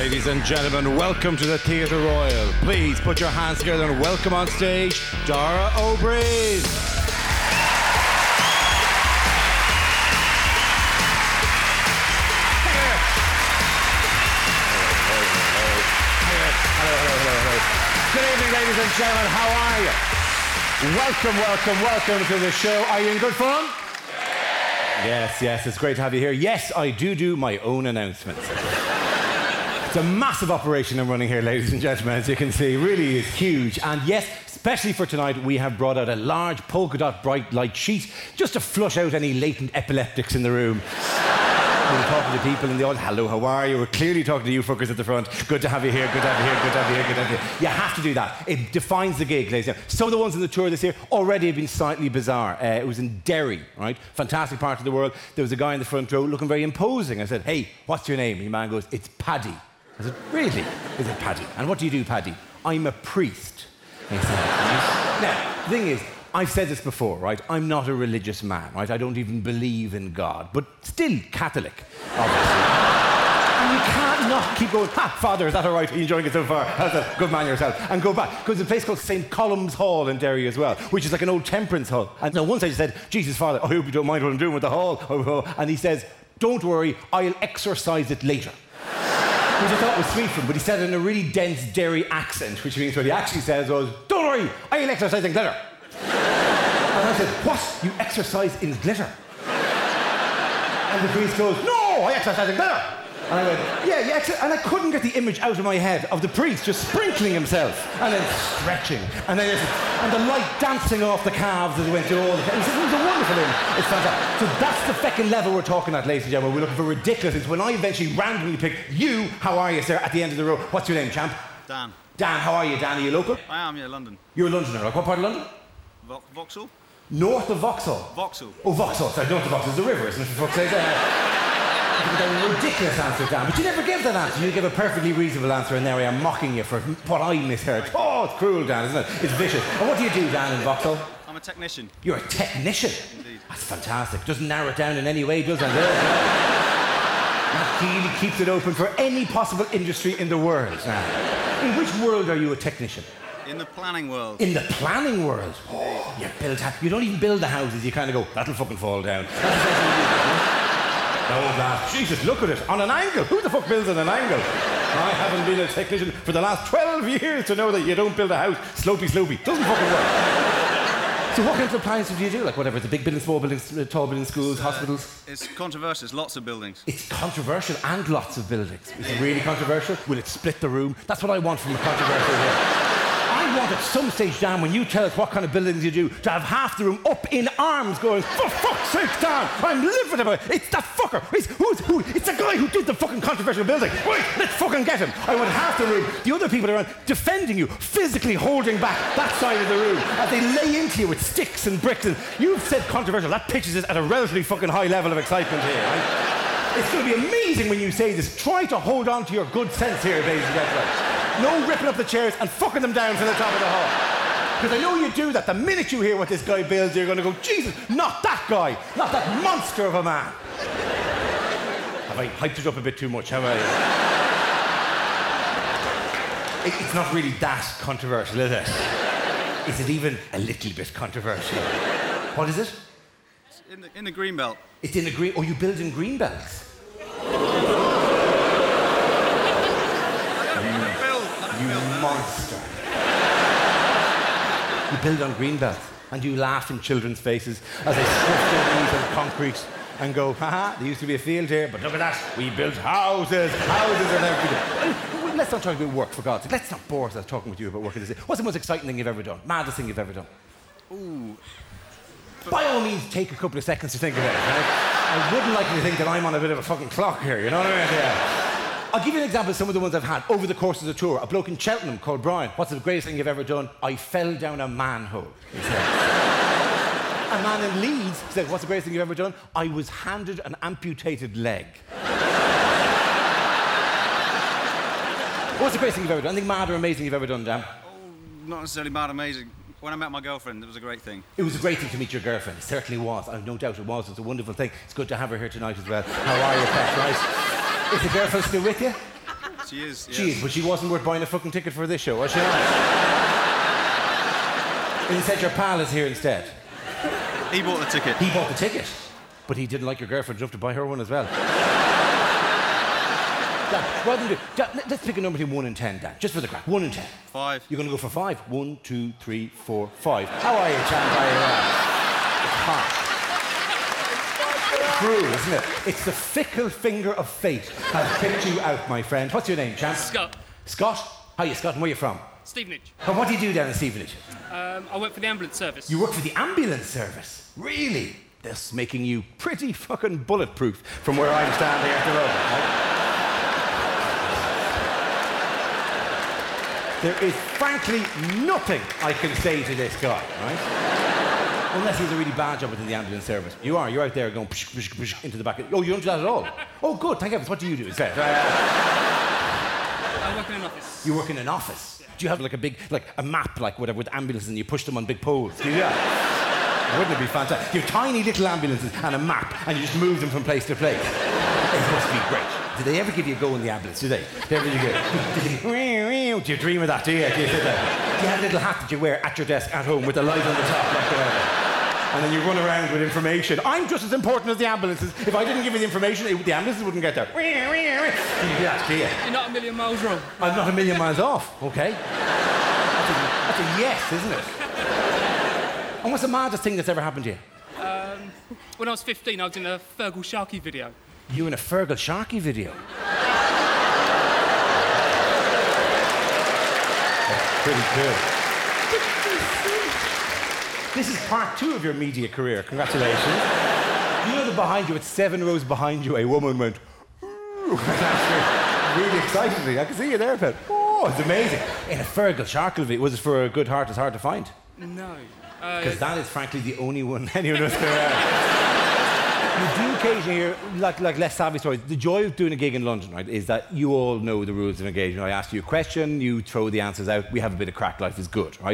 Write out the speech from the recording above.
ladies and gentlemen, welcome to the Theatre Royal. Please put your hands together and welcome on stage Dara Ó Briain. Good evening, ladies and gentlemen. How are you? Welcome to the show. Are you in good fun? Yes, it's great to have you here. Yes, I do my own announcements. It's a massive operation I'm running here, ladies and gentlemen, as you can see. Really is huge. And yes, especially for tonight, we have brought out a large polka dot bright light sheet just to flush out any latent epileptics in the room. We're talking to people in the audience. Hello, how are you? We're clearly talking to you fuckers at the front. Good to have you here, good to have you here, good to have you here, good to have you here. You have to do that. It defines the gig, ladies and gentlemen. Some of the ones on the tour this year already have been slightly bizarre. It was in Derry, right? Fantastic part of the world. There was a guy in the front row looking very imposing. I said, hey, what's your name? And the man goes, it's Paddy. I said, really? Is it Paddy? And what do you do, Paddy? I'm a priest. He said, right? Now, the thing is, I've said this before, right? I'm not a religious man, right? I don't even believe in God, but still Catholic, obviously. And you can't not keep going, Father, is that all right? Are you enjoying it so far? How's that? Good man yourself. And go back. Because there's a place called St. Colum's Hall in Derry as well, which is like an old temperance hall. And now once I said, Jesus, Father, I hope you don't mind what I'm doing with the hall. And he says, don't worry, I'll exorcise it later. Which I thought was sweet from him, but he said it in a really dense Derry accent, which means what he actually says was, don't worry, I'll exorcise it later. And I said, what? You exercise in glitter? And the priest goes, no, I exercise in glitter. And I went, yeah, and I couldn't get the image out of my head of the priest just sprinkling himself and then stretching and the light dancing off the calves as it went through all the... It was a wonderful image. It's fantastic. So that's the fucking level we're talking at, ladies and gentlemen. We're looking for ridiculous. It's when I eventually randomly pick you, how are you, sir, at the end of the row. What's your name, champ? Dan. Dan, how are you, Dan? Are you local? I am, yeah, London. You're a Londoner, right? What part of London? Vauxhall? North of Vauxhall? Vauxhall. Oh, Vauxhall. Sorry, north of Vauxhall is the river, isn't it? For fuck's sake. A ridiculous answer, Dan. But you never give that answer. You give a perfectly reasonable answer, and there I am mocking you for what I misheard. Oh, it's cruel, Dan, isn't it? It's vicious. And what do you do, Dan, in Vauxhall? I'm a technician. You're a technician? Indeed. That's fantastic. Doesn't narrow it down in any way, does it? That really keeps it open for any possible industry in the world. Now, in which world are you a technician? In the planning world. In the planning world? Oh, you don't even build the houses. You kind of go, that'll fucking fall down. Jesus, look at it. On an angle. Who the fuck builds on an angle? I haven't been a technician for the last 12 years to know that you don't build a house slopey. Doesn't fucking work. So what kinds of plans do you do? Like whatever, the big buildings, small buildings, tall buildings, schools, hospitals? It's controversial. There's lots of buildings. It's controversial and lots of buildings. Is it really controversial? Will it split the room? That's what I want from a controversial here. I want at some stage, Dan, when you tell us what kind of buildings you do, to have half the room up in arms going, for fuck's sake, Dan, I'm livid about it. It's that fucker. It's the guy who did the fucking controversial building. Wait, let's fucking get him. I want half the room, the other people around, defending you, physically holding back that side of the room as they lay into you with sticks and bricks. And you've said controversial. That pitches it at a relatively fucking high level of excitement here, right? It's going to be amazing when you say this. Try to hold on to your good sense here, ladies and gentlemen. No ripping up the chairs and fucking them down from the top of the hall. Because I know you do that. The minute you hear what this guy builds, you're going to go, Jesus, not that guy. Not that monster of a man. Have I hyped it up a bit too much, have I? It's not really that controversial, is it? Is it even a little bit controversial? What is it? It's in the Greenbelt. It's in the green... Oh, you build in Greenbelts? You monster. You build on Greenbelt and you laugh in children's faces as they scuff their knees on concrete and go, haha, there used to be a field here, but look at that, we built houses and everything. Let's not talk about work, for God's sake. Let's not bore us talking with you about work. What's the most exciting thing you've ever done? Maddest thing you've ever done? Ooh. By all means, take a couple of seconds to think about it, right? I wouldn't like you to think that I'm on a bit of a fucking clock here, you know what I mean? Yeah. I'll give you an example of some of the ones I've had over the course of the tour. A bloke in Cheltenham called Brian. What's the greatest thing you've ever done? I fell down a manhole, he said. A man in Leeds said, what's the greatest thing you've ever done? I was handed an amputated leg. What's the greatest thing you've ever done? Anything mad or amazing you've ever done, Dan? Oh, not necessarily mad amazing. When I met my girlfriend, it was a great thing. It was a great thing to meet your girlfriend. It certainly was. I've no doubt it was. It's a wonderful thing. It's good to have her here tonight as well. How are you, Pet? Right? Is the girlfriend still with you? She is. She is, but she wasn't worth buying a fucking ticket for this show, was she? Instead, your pal is here instead. He bought the ticket. He bought the ticket, but he didn't like your girlfriend enough to buy her one as well. Dan, rather than Dan, let's pick a number between 1 and 10, Dan, just for the crack. 1 and 10. 5. You're going to go for 5. 1, 2, 3, 4, 5. How are you, champ? How are you? It's hot. Cruel, isn't it? It's the fickle finger of fate has picked you out, my friend. What's your name, champ? Scott. Scott? How are you, Scott? And where are you from? Stevenage. And what do you do down in Stevenage? I work for the ambulance service. You work for the ambulance service? Really? That's making you pretty fucking bulletproof from where I'm standing at the moment, right? There is frankly nothing I can say to this guy, right? Unless he's a really bad job within the ambulance service. You're out there going psh, psh, psh, into the back. Oh, you don't do that at all? Oh, good, thank heavens. What do you do instead? I work in an office. You work in an office? Yeah. Do you have like a big, like a map, like whatever, with ambulances and you push them on big poles? Do you do that? Wouldn't it be fantastic? You have tiny little ambulances and a map and you just move them from place to place. It must be great. Did they ever give you a go in the ambulance, do they? Did they ever give you do you dream of that, do you? Do you sit there? Do you have a little hat that you wear at your desk at home with a light on the top, like whatever? And then you run around with information. I'm just as important as the ambulances. If I didn't give you the information, the ambulances wouldn't get there. Do you do that, do you? You're not a million miles wrong. I'm not a million miles off, okay? That's a yes, isn't it? And what's the maddest thing that's ever happened to you? When I was 15, I was in a Fergal Sharkey video. You in a Fergal Sharkey video? That's pretty cool. This is part 2 of your media career. Congratulations. You know that behind you, it's 7 rows behind you, a woman went, ooh. Really excitedly. I can see you there, Pet. Oh, it's amazing. In a Fergal Sharkey video, was it for a good heart? It's hard to find. No. Because that is, frankly, the only one anyone knows. You do occasionally hear, like less savvy stories. The joy of doing a gig in London, right, is that you all know the rules of engagement. I ask you a question, you throw the answers out, we have a bit of crack, life is good, right?